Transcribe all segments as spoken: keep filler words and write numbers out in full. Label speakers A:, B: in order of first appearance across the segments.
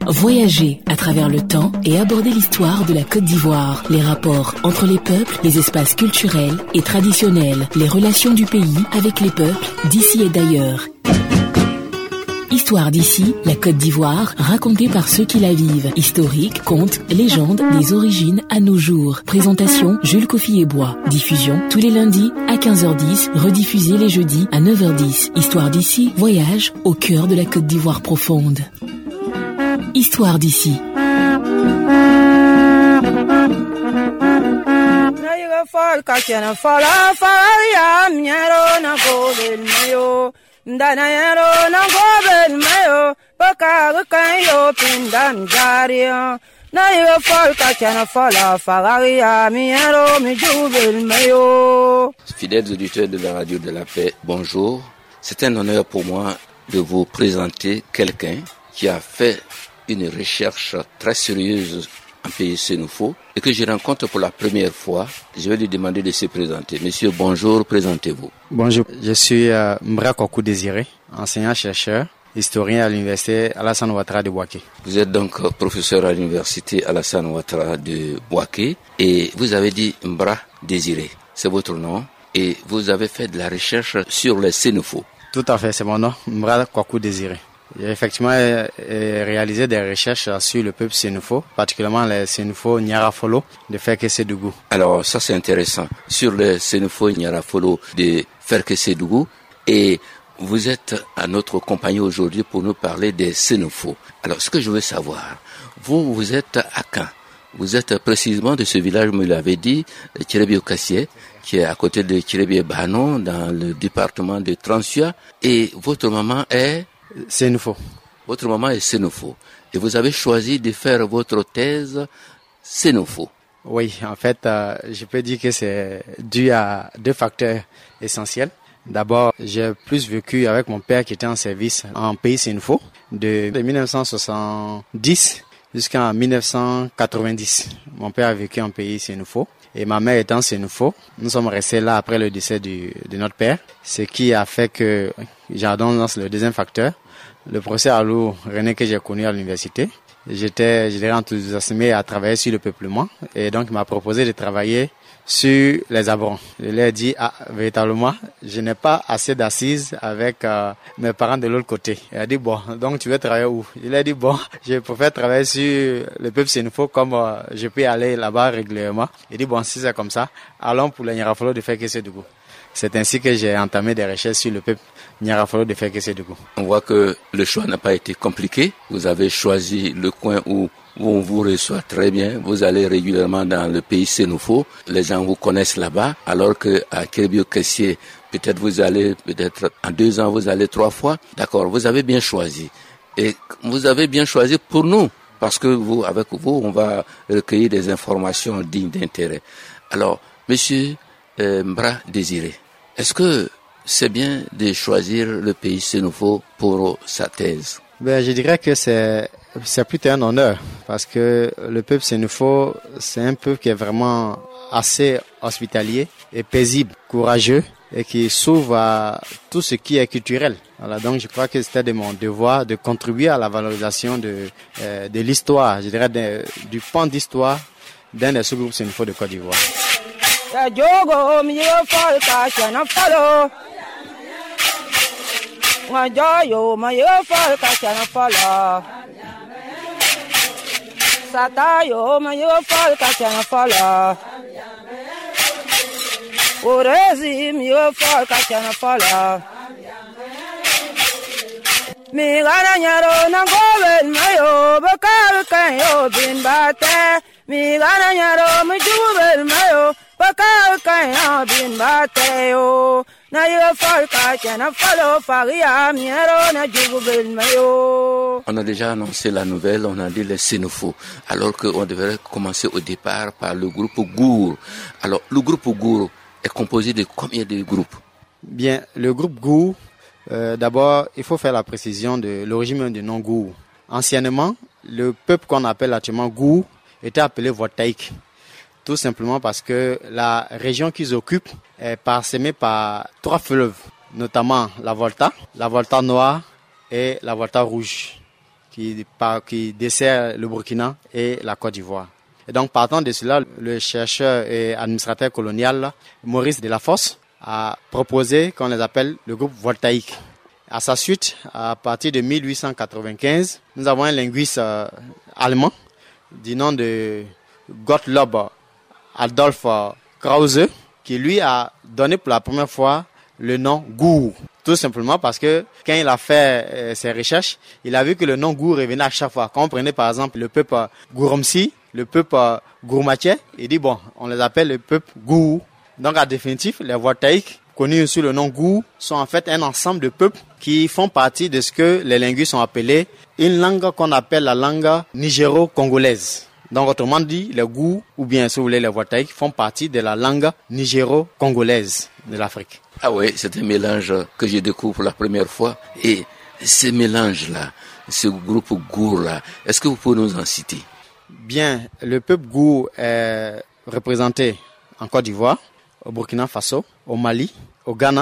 A: Voyager à travers le temps et aborder l'histoire de la Côte d'Ivoire, les rapports entre les peuples, les espaces culturels et traditionnels, les relations du pays avec les peuples d'ici et d'ailleurs. Histoire d'ici, la Côte d'Ivoire, racontée par ceux qui la vivent. Historique, contes, légendes, des origines à nos jours. Présentation, Jules Kofi-Ebois. Diffusion, tous les lundis à quinze heures dix, rediffusée les jeudis à neuf heures dix. Histoire d'ici, voyage au cœur de la Côte d'Ivoire profonde. Histoire d'ici.
B: Ndanayero na gobel mayo baka kanyo pindam jario na yo folka chana fola fagaria miero mi jubel mayo.
C: Fidèles auditeurs de la radio de la paix, bonjour. C'est un honneur pour moi de vous présenter quelqu'un qui a fait une recherche très sérieuse en pays sénoufo et que je rencontre pour la première fois. Je vais lui demander de se présenter. Monsieur, bonjour, présentez-vous.
D: Bonjour, je suis euh, Mbra Kwaku Désiré, enseignant-chercheur, historien à l'université Alassane Ouattara de Bouaké.
C: Vous êtes donc professeur à l'université Alassane Ouattara de Bouaké et vous avez dit Mbra Désiré, c'est votre nom, et vous avez fait de la recherche sur les sénoufos.
D: Tout à fait, c'est mon nom, Mbra Kwaku Désiré. J'ai effectivement réalisé des recherches sur le peuple sénoufo, particulièrement les sénoufos Nyarafolo de Ferkessédougou.
C: Alors ça c'est intéressant, sur les sénoufos Nyarafolo de Ferkessédougou, et vous êtes à notre compagnie aujourd'hui pour nous parler des sénoufos. Alors ce que je veux savoir, vous vous êtes à Caen, vous êtes précisément de ce village, vous me l'avez dit, Tchirébie-Okassié, qui est à côté de Tchirébie-Banon, dans le département de Transua, et votre maman est
D: sénoufo.
C: Votre maman est sénoufo. Et vous avez choisi de faire votre thèse sénoufo.
D: Oui, en fait, euh, je peux dire que c'est dû à deux facteurs essentiels. D'abord, j'ai plus vécu avec mon père qui était en service en pays sénoufo de, de dix-neuf cent soixante-dix jusqu'en dix-neuf cent quatre-vingt-dix. Mon père a vécu en pays sénoufo. Et ma mère étant sénoufo, nous sommes restés là après le décès du, de notre père, ce qui a fait que, j'adonne le deuxième facteur, le professeur Alou René que j'ai connu à l'université, j'étais, j'étais enthousiasmé à travailler sur le peuplement, et donc il m'a proposé de travailler sur les Abrons. Je lui ai dit, ah, véritablement, je n'ai pas assez d'assises avec euh, mes parents de l'autre côté. Il a dit, bon, donc tu veux travailler où? Je lui ai dit, bon, je préfère travailler sur le peuple sénoufo comme euh, je peux aller là-bas régulièrement. Il dit, bon, si c'est comme ça, allons pour le Nyarafolo de Ferkessédougou. C'est ainsi que j'ai entamé des recherches sur le peuple Nyarafolo de Ferkessédougou.
C: On voit que le choix n'a pas été compliqué. Vous avez choisi le coin où on vous reçoit très bien. Vous allez régulièrement dans le pays sénoufo. Les gens vous connaissent là-bas. Alors que à Tchirébie-Okassié, peut-être vous allez, peut-être en deux ans, vous allez trois fois. D'accord, vous avez bien choisi. Et vous avez bien choisi pour nous. Parce que vous, avec vous, on va recueillir des informations dignes d'intérêt. Alors, monsieur euh, Mbra Désiré, est-ce que c'est bien de choisir le pays sénoufo pour sa thèse?
D: Ben, je dirais que c'est, c'est plutôt un honneur parce que le peuple sénoufo, c'est un peuple qui est vraiment assez hospitalier et paisible, courageux et qui s'ouvre à tout ce qui est culturel. Voilà, donc je crois que c'était de mon devoir de contribuer à la valorisation de, euh, de l'histoire, je dirais de, du pan d'histoire d'un des sous-groupes sénoufo de Côte d'Ivoire.
B: Wajoyo mayo falka chana fala Satayo mayo falka chana fala Orezi mayo falka chana fala Mi gana nyaro na gobel mayo bakal kanyo bin bate Mi gana nyaro mi jubel mayo bakal kanyo bin bate yo Na yo falka chana falo faria miero na jubel mayo.
C: On a déjà annoncé la nouvelle, on a dit les sénoufos, alors qu'on devrait commencer au départ par le groupe Gour. Alors, le groupe Gour est composé de combien de groupes?
D: Bien, le groupe Gour, euh, d'abord, il faut faire la précision de l'origine du nom Gour. Anciennement, le peuple qu'on appelle actuellement Gour était appelé Voltaïque. Tout simplement parce que la région qu'ils occupent est parsemée par trois fleuves, notamment la Volta, la Volta noire et la Volta rouge, qui, par, qui dessert le Burkina et la Côte d'Ivoire. Et donc, partant de cela, le chercheur et administrateur colonial Maurice Delafosse a proposé qu'on les appelle le groupe voltaïque. À sa suite, à partir de mille huit cent quatre-vingt-quinze, nous avons un linguiste euh, allemand du nom de Gottlob Adolf Krause qui lui a donné pour la première fois le nom gourou. Tout simplement parce que quand il a fait euh, ses recherches, il a vu que le nom gourou revenait à chaque fois. Quand on prenait par exemple le peuple Gouromsi, le peuple Gourmaché, il dit bon, on les appelle le peuple gourou. Donc en définitive, les voltaïques, connus sous le nom gourou, sont en fait un ensemble de peuples qui font partie de ce que les linguistes ont appelé une langue qu'on appelle la langue nigéro-congolaise. Donc autrement dit, les gourous, ou bien si vous voulez les voltaïques, font partie de la langue nigéro-congolaise de l'Afrique.
C: Ah oui, c'est un mélange que je découvre pour la première fois. Et ce mélange-là, ce groupe gourou-là, est-ce que vous pouvez nous en citer?
D: Bien, le peuple gourou est représenté en Côte d'Ivoire, au Burkina Faso, au Mali, au Ghana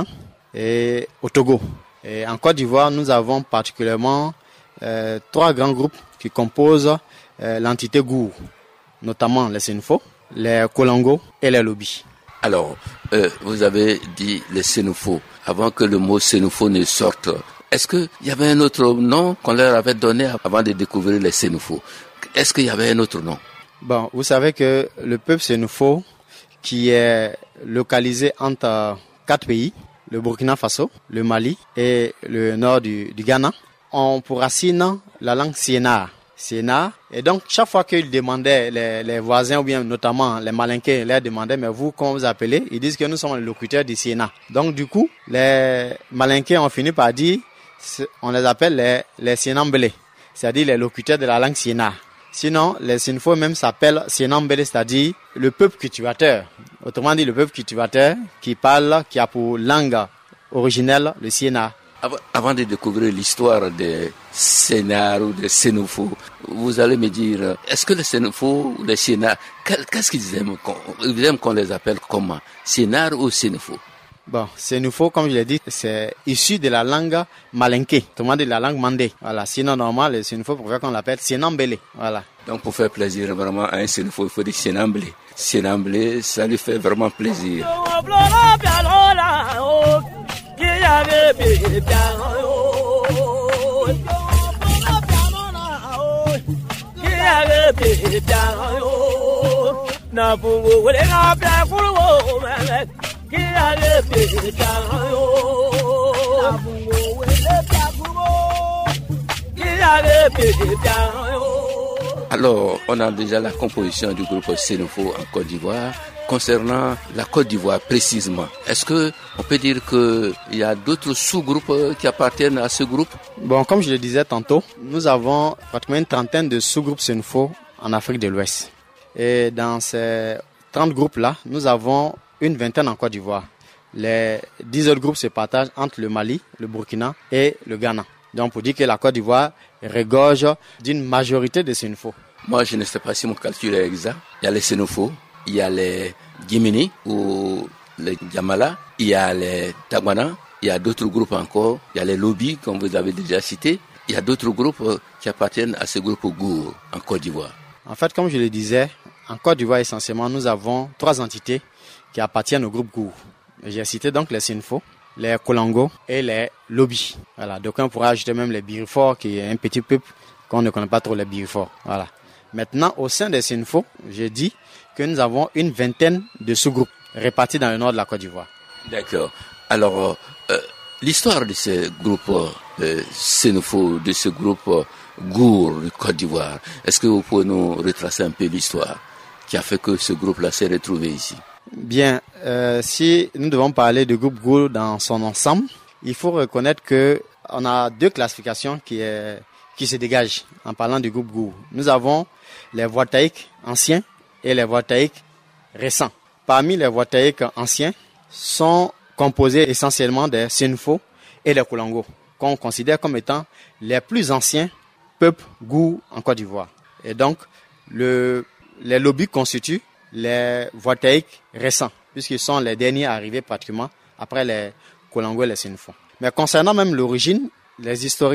D: et au Togo. Et en Côte d'Ivoire, nous avons particulièrement euh, trois grands groupes qui composent euh, l'entité gourou, notamment les Sénoufo, les Kolongo et les Lobi.
C: Alors, euh, vous avez dit les Sénoufo. Avant que le mot Sénoufo ne sorte, est-ce qu'il y avait un autre nom qu'on leur avait donné avant de découvrir les Sénoufo? Est-ce qu'il y avait un autre nom?
D: Bon, vous savez que le peuple Sénoufo, qui est localisé entre quatre pays, le Burkina Faso, le Mali et le nord du, du Ghana, ont pour racine la langue Siena. Siena. Et donc, chaque fois qu'ils demandaient, les, les voisins ou bien notamment les Malinqués leur demandaient, mais vous, comment vous appelez? Ils disent que nous sommes les locuteurs du Siena. Donc, du coup, les Malinqués ont fini par dire, on les appelle les, les Sienambélé, c'est-à-dire les locuteurs de la langue Siena. Sinon, les Sénoufo même s'appellent Sienambélé, c'est-à-dire le peuple cultivateur. Autrement dit, le peuple cultivateur qui parle, qui a pour langue originelle le Siena.
C: Avant de découvrir l'histoire des Sénars ou des Sénoufo, vous allez me dire, est-ce que les Sénoufo ou les Sénars, qu'est-ce qu'ils aiment? Ils aiment qu'on les appelle comment? Sénars ou Sénoufo?
D: Bon, Sénoufo, comme je l'ai dit, c'est issu de la langue malinké, autrement dit de la langue mandé. Voilà. Sinon, normal, les Sénoufo, pour faire qu'on l'appelle Sienambélé. Voilà.
C: Donc, pour faire plaisir vraiment à un Sénoufo, il faut dire Sienambélé. Sienambélé, ça lui fait vraiment plaisir. Alors, on a déjà la composition du groupe Sénoufo en Côte d'Ivoire. Concernant la Côte d'Ivoire précisément, est-ce que on peut dire que il y a d'autres sous-groupes qui appartiennent à ce groupe?
D: Bon, comme je le disais tantôt, nous avons pratiquement une trentaine de sous-groupes Sénoufo en Afrique de l'Ouest. Et dans ces trente groupes-là, nous avons une vingtaine en Côte d'Ivoire. Les dix autres groupes se partagent entre le Mali, le Burkina et le Ghana. Donc, pour dire que la Côte d'Ivoire regorge d'une majorité de Sénoufo.
C: Moi, je ne sais pas si mon calcul est exact. Il y a les Sénoufo, il y a les Guimini ou les Djamala, il y a les Tagwana, il y a d'autres groupes encore, il y a les Lobi, comme vous avez déjà cité. Il y a d'autres groupes qui appartiennent à ce groupe Gour en Côte d'Ivoire.
D: En fait, comme je le disais, en Côte d'Ivoire, essentiellement, nous avons trois entités qui appartiennent au groupe Gour. J'ai cité donc les Sénoufo, les Kolongo et les Lobi. Voilà. Donc on pourra ajouter même les Birifor, qui est un petit peuple qu'on ne connaît pas trop, les Birifor. Voilà. Maintenant, au sein des Sénoufo, j'ai dit que nous avons une vingtaine de sous-groupes répartis dans le nord de la Côte d'Ivoire.
C: D'accord. Alors, euh, l'histoire de ce groupe euh, Sénoufo, de ce groupe euh, Gour de Côte d'Ivoire, est-ce que vous pouvez nous retracer un peu l'histoire qui a fait que ce groupe-là s'est retrouvé ici?
D: Bien, euh, si nous devons parler du groupe Gour dans son ensemble, il faut reconnaître que on a deux classifications qui, est, qui se dégagent en parlant du groupe Gour. Nous avons les voltaïques anciens et les voltaïques récents. Parmi les voltaïques anciens sont composés essentiellement des Sénoufo et des Kolongo, qu'on considère comme étant les plus anciens peuples Gour en Côte d'Ivoire. Et donc, le, les Lobi constituent les voltaïques récents, puisqu'ils sont les derniers arrivés pratiquement après les Kolongo et les Sénoufo. Mais concernant même l'origine, les historiens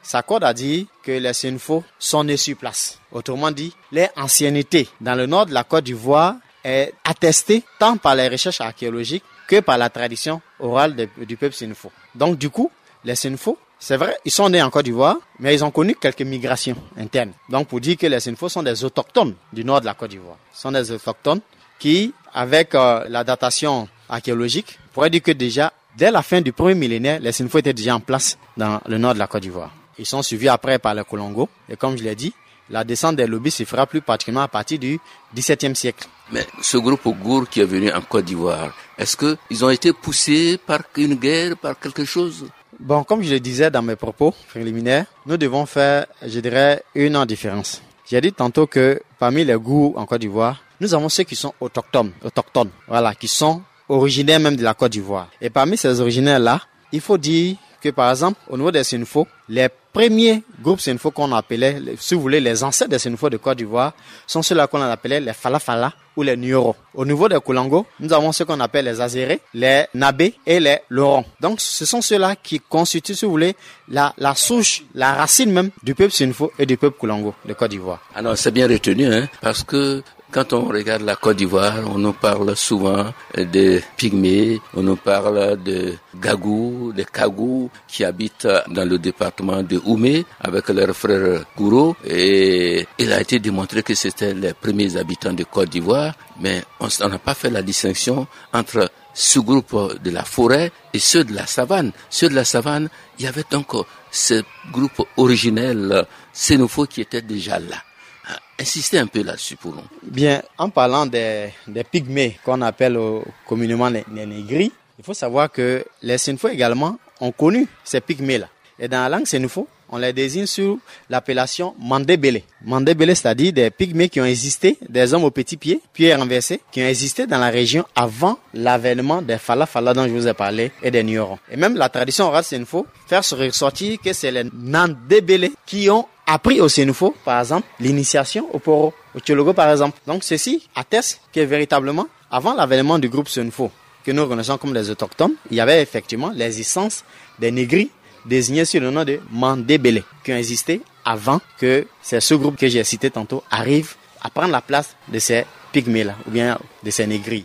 D: s'accordent à dire que les Sénéfos sont nés sur place. Autrement dit, leur ancienneté dans le nord de la Côte d'Ivoire est attestée tant par les recherches archéologiques que par la tradition orale de, du peuple Sénéfo. Donc du coup, les Sénéfos, c'est vrai, ils sont nés en Côte d'Ivoire, mais ils ont connu quelques migrations internes. Donc pour dire que les Sénéfos sont des autochtones du nord de la Côte d'Ivoire. Ce sont des autochtones qui, avec euh, la datation archéologique, on pourrait dire que déjà, dès la fin du premier millénaire, les Sénéfos étaient déjà en place dans le nord de la Côte d'Ivoire. Ils sont suivis après par les Kolongo. Et comme je l'ai dit, la descente des Lobis se fera plus particulièrement à partir du dix-septième siècle.
C: Mais ce groupe Gour qui est venu en Côte d'Ivoire, est-ce qu'ils ont été poussés par une guerre, par quelque chose?
D: Bon, comme je le disais dans mes propos préliminaires, nous devons faire, je dirais, une différence. J'ai dit tantôt que parmi les Gour en Côte d'Ivoire, nous avons ceux qui sont autochtones, autochtones, voilà, qui sont originaires même de la Côte d'Ivoire. Et parmi ces originaires-là, il faut dire que par exemple, au niveau des Sénéfos, les premiers groupes Sénéfos qu'on appelait, si vous voulez, les ancêtres des Sénéfos de Côte d'Ivoire, sont ceux-là qu'on appelait les Falafala ou les Nyoro. Au niveau des Kolongo, nous avons ce qu'on appelle les Azérés, les Nabé et les Lorons. Donc, ce sont ceux-là qui constituent, si vous voulez, la, la souche, la racine même du peuple Sénéfo et du peuple Kolongo de Côte d'Ivoire.
C: Alors, c'est bien retenu, hein, parce que quand on regarde la Côte d'Ivoire, on nous parle souvent de Pygmées, on nous parle de Gagou, de Kagou, qui habitent dans le département de Oumé avec leur frère Gouro. Et il a été démontré que c'était les premiers habitants de Côte d'Ivoire, mais on n'a pas fait la distinction entre ce groupe de la forêt et ceux de la savane. Ceux de la savane, il y avait donc ce groupe originel Sénéfo qui était déjà là. Insistez un peu là-dessus pour nous.
D: Bien, en parlant des, des pygmées qu'on appelle euh, communément les, les négris, il faut savoir que les Sénéfos également ont connu ces pygmées-là. Et dans la langue Sénéfo, on les désigne sous l'appellation Mandébélé. Mandébélé, c'est-à-dire des pygmées qui ont existé, des hommes aux petits pieds, pieds renversés, qui ont existé dans la région avant l'avènement des Falafala dont je vous ai parlé et des Nyorons. Et même la tradition orale Sénéfo fait ressortir que c'est les Nandébélé qui ont appris au Sénéfo, par exemple, l'initiation au Poro, au Tchologo, par exemple. Donc, ceci atteste que véritablement, avant l'avènement du groupe Sénéfo, que nous reconnaissons comme les autochtones, il y avait effectivement l'existence des négris désignés sur le nom de Mandébélé, qui ont existé avant que c'est ce groupe que j'ai cité tantôt arrive à prendre la place de ces pygmées-là, ou bien de ces négris.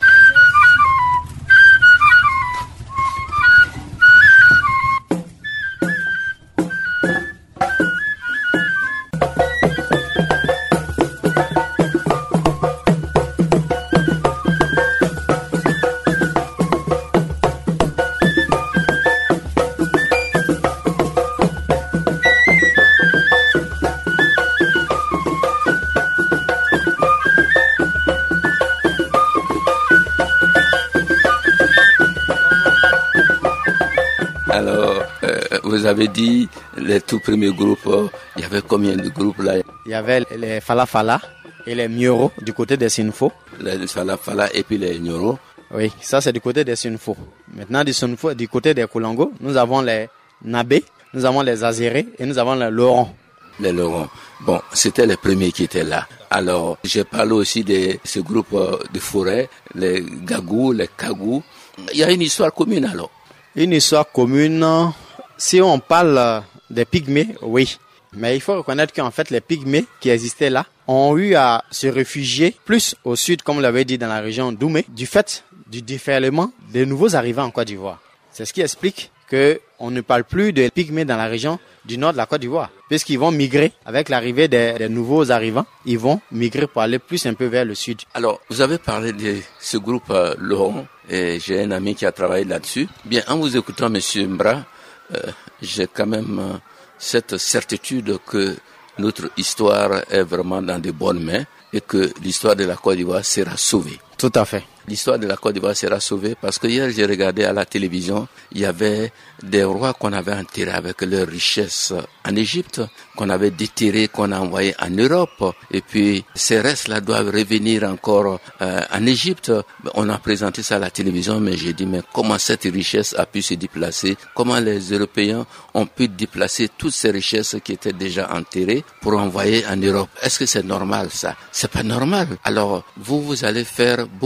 C: Vous avez dit les tout premiers groupes, il y avait combien de groupes là?
D: Il y avait les Falafala et les Nyoro du côté des Sénéfos.
C: Les Falafala et puis les Nyoro.
D: Oui, ça c'est du côté des Sénéfos. Maintenant du Sénéfos, du côté des Kolongo, nous avons les Nabé, nous avons les Azérés et nous avons les Lorons.
C: Les Lorons. Bon, c'était les premiers qui étaient là. Alors, j'ai parlé aussi de ce groupe de forêt, les Gagou, les Kagou. Il y a une histoire commune alors.
D: Une histoire commune. Si on parle des pygmées, oui. Mais il faut reconnaître qu'en fait, les pygmées qui existaient là ont eu à se réfugier plus au sud, comme on l'avait dit dans la région d'Oumé, du fait du déferlement des nouveaux arrivants en Côte d'Ivoire. C'est ce qui explique qu'on ne parle plus de pygmées dans la région du nord de la Côte d'Ivoire. Puisqu'ils vont migrer avec l'arrivée des, des nouveaux arrivants, ils vont migrer pour aller plus un peu vers le sud.
C: Alors, vous avez parlé de ce groupe euh, Lorong, et j'ai un ami qui a travaillé là-dessus. Bien, en vous écoutant, Monsieur Mbra, Euh, j'ai quand même euh, cette certitude que notre histoire est vraiment dans de bonnes mains et que l'histoire de la Côte d'Ivoire sera sauvée.
D: Tout à fait.
C: L'histoire de la Côte d'Ivoire sera sauvée parce que hier j'ai regardé à la télévision, il y avait des rois qu'on avait enterrés avec leurs richesses en Égypte, qu'on avait déterrés, qu'on a envoyés en Europe. Et puis ces restes-là doivent revenir encore euh, en Égypte. On a présenté ça à la télévision, mais j'ai dit, mais comment cette richesse a pu se déplacer? Comment les Européens ont pu déplacer toutes ces richesses qui étaient déjà enterrées pour envoyer en Europe? Est-ce que c'est normal ça? C'est pas normal. Alors vous, vous allez faire beaucoup de recherches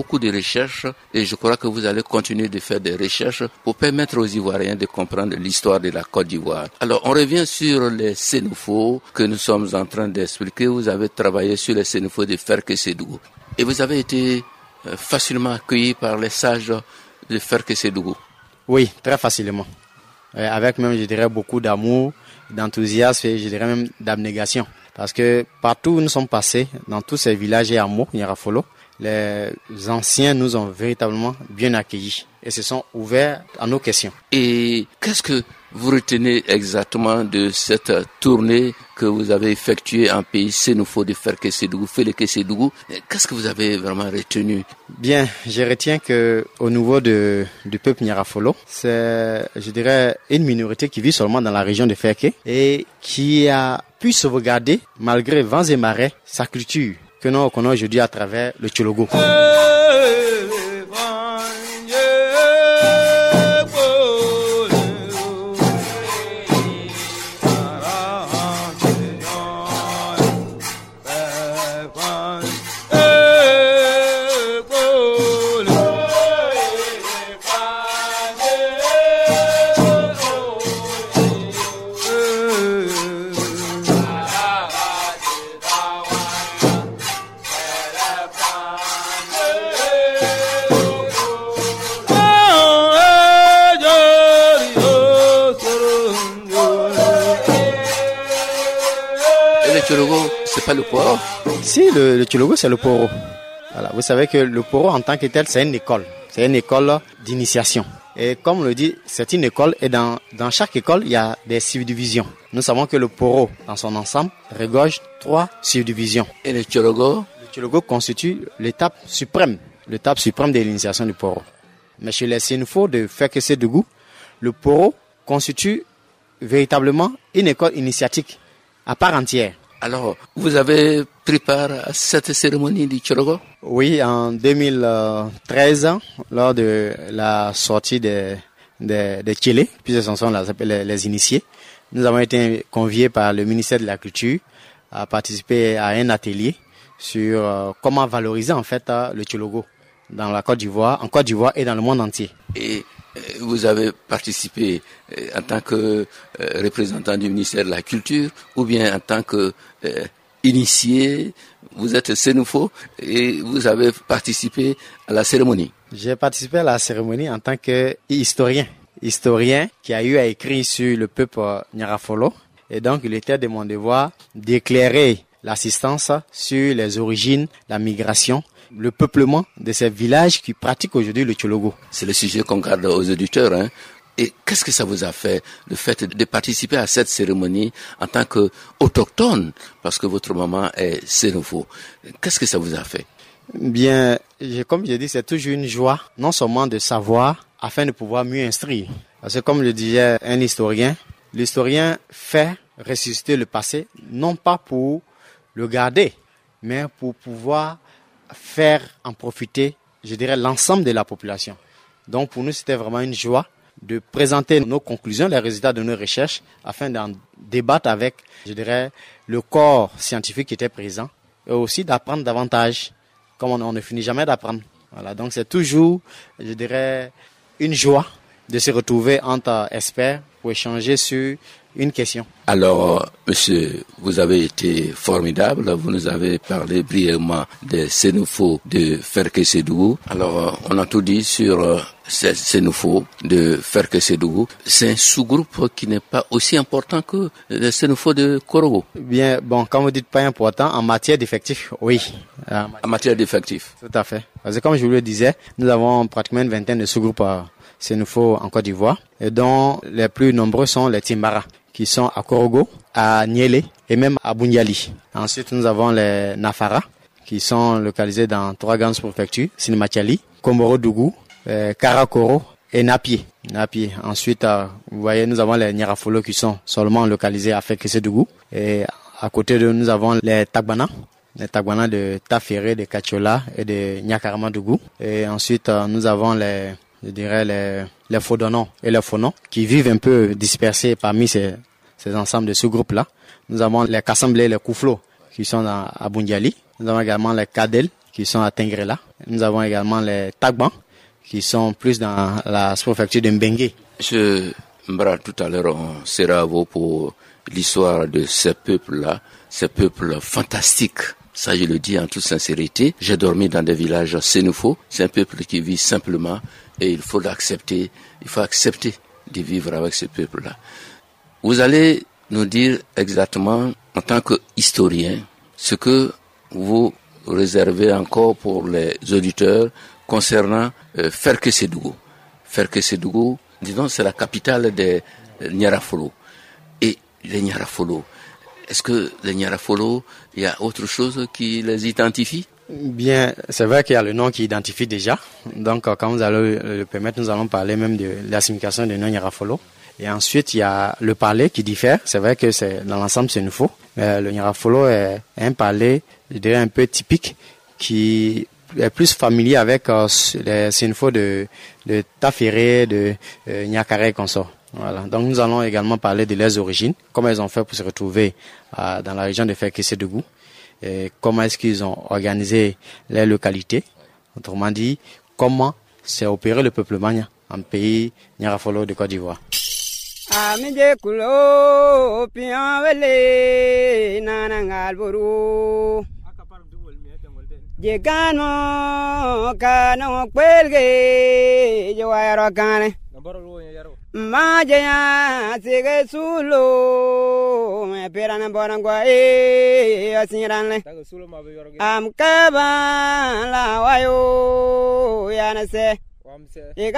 C: recherches et je crois que vous allez continuer de faire des recherches pour permettre aux Ivoiriens de comprendre l'histoire de la Côte d'Ivoire. Alors, on revient sur les Sénoufos que nous sommes en train d'expliquer. Vous avez travaillé sur les Sénoufos de Ferke Sédougou et vous avez été facilement accueilli par les sages de Ferke Sédougou.
D: Oui, très facilement. Avec même, je dirais, beaucoup d'amour, d'enthousiasme et je dirais même d'abnégation. Parce que partout où nous sommes passés, dans tous ces villages et hameaux, Nyarafolo, les anciens nous ont véritablement bien accueillis et se sont ouverts à nos questions.
C: Et qu'est-ce que vous retenez exactement de cette tournée que vous avez effectuée en pays Sénoufo de Ferke Sédougou, Féleke Sédougou? Qu'est-ce que vous avez vraiment retenu?
D: Bien, je retiens que au niveau de, du peuple Nyarafolo, c'est, je dirais, une minorité qui vit seulement dans la région de Ferke et qui a pu sauvegarder, malgré vents et marées, sa culture que nous connaissons aujourd'hui à travers le Tchologo.
C: Pas le poro.
D: Si, le, le Tchologo, c'est le poro. Voilà. Vous savez que le poro, en tant que tel, c'est une école. C'est une école d'initiation. Et comme on le dit, c'est une école et dans, dans chaque école, il y a des subdivisions. Nous savons que le poro, dans son ensemble, regorge trois subdivisions.
C: Et le Tchologo?
D: Le Tchologo constitue l'étape suprême, l'étape suprême de l'initiation du poro. Mais chez les Sénoufos de Ferke Sédougou, le poro constitue véritablement une école initiatique à part entière.
C: Alors, vous avez pris part à cette cérémonie du Tchologo?
D: Oui, en deux mille treize, lors de la sortie des des des Tchélé, puis ce sont les, les initiés, nous avons été conviés par le ministère de la Culture à participer à un atelier sur euh, comment valoriser en fait euh, le Tchologo dans la Côte d'Ivoire, en Côte d'Ivoire et dans le monde entier.
C: Et vous avez participé en tant que représentant du ministère de la Culture ou bien en tant que euh, initié, vous êtes Sénoufo et vous avez participé à la cérémonie?
D: J'ai participé à la cérémonie en tant que historien, historien qui a eu à écrire sur le peuple Nyarafolo et donc il était de mon devoir d'éclairer l'assistance sur les origines, la migration, le peuplement de ces villages qui pratiquent aujourd'hui le Tchologo.
C: C'est le sujet qu'on garde aux auditeurs, hein. Et qu'est-ce que ça vous a fait, le fait de participer à cette cérémonie en tant qu'autochtone, parce que votre maman est Sénoufo? Qu'est-ce que ça vous a fait?
D: Bien, comme je dis, c'est toujours une joie, non seulement de savoir, afin de pouvoir mieux instruire. Parce que comme le disait un historien, l'historien fait ressusciter le passé, non pas pour le garder, mais pour pouvoir faire en profiter, je dirais, l'ensemble de la population. Donc pour nous, c'était vraiment une joie de présenter nos conclusions, les résultats de nos recherches, afin d'en débattre avec, je dirais, le corps scientifique qui était présent, et aussi d'apprendre davantage, comme on, on ne finit jamais d'apprendre. Voilà, donc c'est toujours, je dirais, une joie de se retrouver entre experts pour échanger sur une question.
C: Alors, monsieur, vous avez été formidable. Vous nous avez parlé brièvement des Sénoufos de Ferke Sédougou. Alors, on a tout dit sur euh, ces Sénoufos de Ferke Sédougou. C'est un sous-groupe qui n'est pas aussi important que les Sénoufos de Korogo.
D: Bien, bon, comme vous dites pas important, en matière d'effectifs, oui.
C: En, en matière d'effectifs.
D: Tout à fait. Parce que comme je vous le disais, nous avons pratiquement une vingtaine de sous-groupes euh, Sénoufos en Côte d'Ivoire, et dont les plus nombreux sont les Timbara, qui sont à Korogo, à Niélé et même à Bundiali. Ensuite, nous avons les Nafara, qui sont localisés dans trois grandes préfectures, Sinimatiali, Komboro-Dougou, euh, Karakoro et Napié. Napié. Ensuite, euh, vous voyez, nous avons les Nyarafolo qui sont seulement localisés à Ferke Sédougou. Et à côté de nous, nous avons les Tagbana, les Tagbana de Taféré, de Kachola et de Nyakarama-Dougou. Et ensuite, euh, nous avons les, je dirais, les, les Fodonons et les Fonons qui vivent un peu dispersés parmi ces, ces ensembles de sous-groupes-là. Nous avons les Kassamblé et les Kouflo qui sont à, à Bundiali. Nous avons également les Kadel qui sont à Tengrela. Nous avons également les Tagban, qui sont plus dans la sous-préfecture de Mbengue.
C: Monsieur Mbra, tout à l'heure, on sera à vous pour l'histoire de ces peuples-là, ces peuples fantastiques. Ça, je le dis en toute sincérité. J'ai dormi dans des villages sénoufos. C'est un peuple qui vit simplement et il faut l'accepter. Il faut accepter de vivre avec ce peuple-là. Vous allez nous dire exactement, en tant qu'historien, ce que vous réservez encore pour les auditeurs concernant euh, Ferke-Sédougou. Ferke-Sédougou, disons, c'est la capitale des Niarafolo. Et les Niarafolo, est-ce que les Niarafolo, il y a autre chose qui les identifie?
D: Bien, c'est vrai qu'il y a le nom qui identifie déjà. Donc, quand vous allez le permettre, nous allons parler même de la signification des noms Niarafolo. Et ensuite, il y a le parler qui diffère. C'est vrai que c'est dans l'ensemble, c'est nouveau. Mais le Niarafolo est un parler, je dirais, un peu typique, qui est plus familier avec euh, les Sénoufos de, de Taféré, de euh, Niakare et consorts. Voilà. Donc, nous allons également parler de leurs origines, comment ils ont fait pour se retrouver euh, dans la région de Ferke-Sédougou, et comment est-ce qu'ils ont organisé les localités. Autrement dit, comment s'est opéré le peuplement en pays Niarafolo de Côte d'Ivoire.
B: Amije kulo pianwele nanangalburu Jegano kano kwelge jawayaro kane Majaya sige sulo me perana borangwa e asiranle Am kaba la wayo yanase Et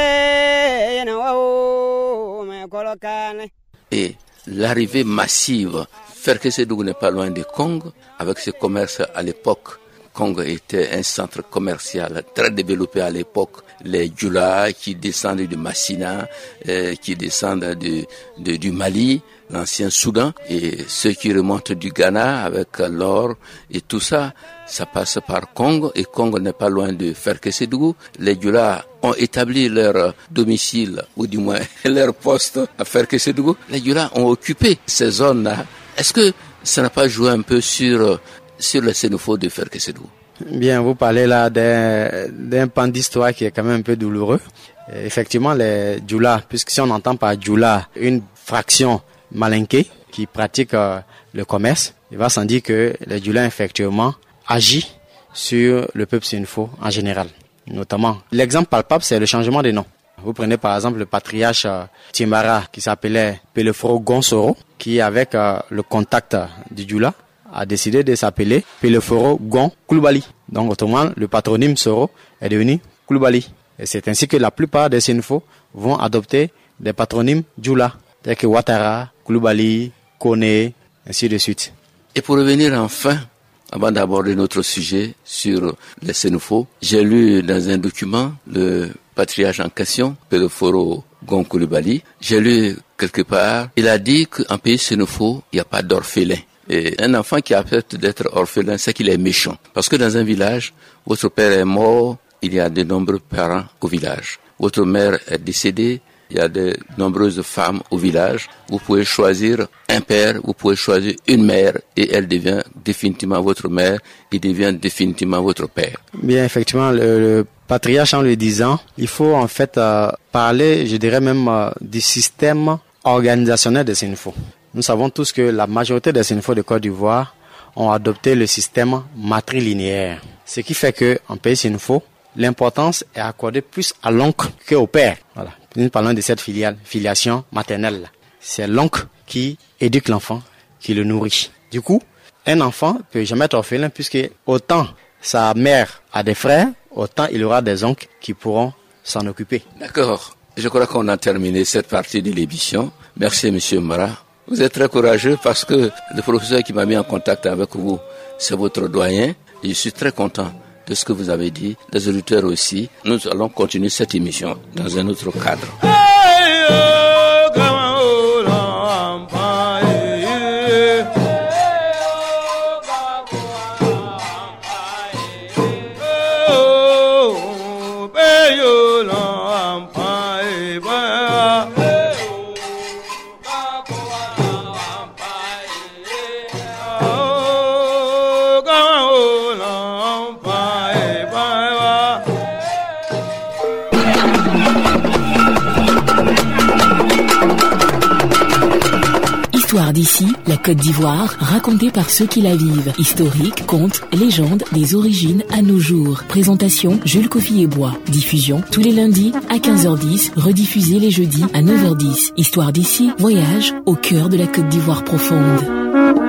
C: l'arrivée massive, Ferke-Sédougou n'est pas loin de Congo, avec ce commerce à l'époque. Congo était un centre commercial très développé à l'époque. Les Djoula qui descendent du Massina, euh, qui descendent de, de, du Mali, l'ancien Soudan, et ceux qui remontent du Ghana avec l'or et tout ça, ça passe par Congo, et Congo n'est pas loin de Ferke-Sédougou. Les Djoula ont établi leur domicile, ou du moins leur poste à Ferke-Sédougou. Les Djoula ont occupé ces zones-là. Est-ce que ça n'a pas joué un peu sur, sur les Sénoufos de Ferke-Sédougou?
D: Bien, vous parlez là d'un, d'un pan d'histoire qui est quand même un peu douloureux. Effectivement, les Djoula, puisque si on entend par Djoula une fraction malinquée qui pratique euh, le commerce, il va sans dire que les Djoula effectivement agit sur le peuple sénoufo en général. Notamment, l'exemple palpable, c'est le changement des noms. Vous prenez par exemple le patriarche euh, Timbara qui s'appelait Peleforo Gonsoro, qui avec euh, le contact du Djoula a décidé de s'appeler Peleforo Gon Koulibaly. Donc autrement, le patronyme Soro est devenu Koulibaly. Et c'est ainsi que la plupart des Sénoufos vont adopter des patronymes Djoula, tels que Ouattara, Koulibaly, Kone, ainsi de suite.
C: Et pour revenir enfin, avant d'aborder notre sujet sur les Sénoufos, j'ai lu dans un document le patriarche en question, Peleforo Gon Koulibaly. J'ai lu quelque part, il a dit qu'en pays Sénoufo, il n'y a pas d'orphelin. Et un enfant qui accepte d'être orphelin, c'est qu'il est méchant. Parce que dans un village, votre père est mort, il y a de nombreux parents au village. Votre mère est décédée, il y a de nombreuses femmes au village. Vous pouvez choisir un père, vous pouvez choisir une mère, et elle devient définitivement votre mère, il devient définitivement votre père.
D: Bien, effectivement, le, le patriarche en le disant, il faut en fait euh, parler, je dirais même, euh, du système organisationnel des Sénoufos. Nous savons tous que la majorité des Sénoufos de Côte d'Ivoire ont adopté le système matrilinéaire. Ce qui fait que en pays Sénoufo, l'importance est accordée plus à l'oncle qu'au père. Voilà. Nous parlons de cette filiale, filiation maternelle. C'est l'oncle qui éduque l'enfant, qui le nourrit. Du coup, un enfant peut jamais être orphelin puisque autant sa mère a des frères, autant il aura des oncles qui pourront s'en occuper.
C: D'accord. Je crois qu'on a terminé cette partie de l'émission. Merci, Monsieur Mbra. Vous êtes très courageux parce que le professeur qui m'a mis en contact avec vous, c'est votre doyen. Et je suis très content de ce que vous avez dit, les auditeurs aussi. Nous allons continuer cette émission dans un autre cadre.
E: Bye.
A: d'ici, la Côte d'Ivoire, racontée par ceux qui la vivent. Historique, contes, légendes, des origines à nos jours. Présentation Jules Coffy-et-Bois. Diffusion tous les lundis à quinze heures dix, rediffusée les jeudis à neuf heures dix. Histoire d'ici, voyage au cœur de la Côte d'Ivoire profonde.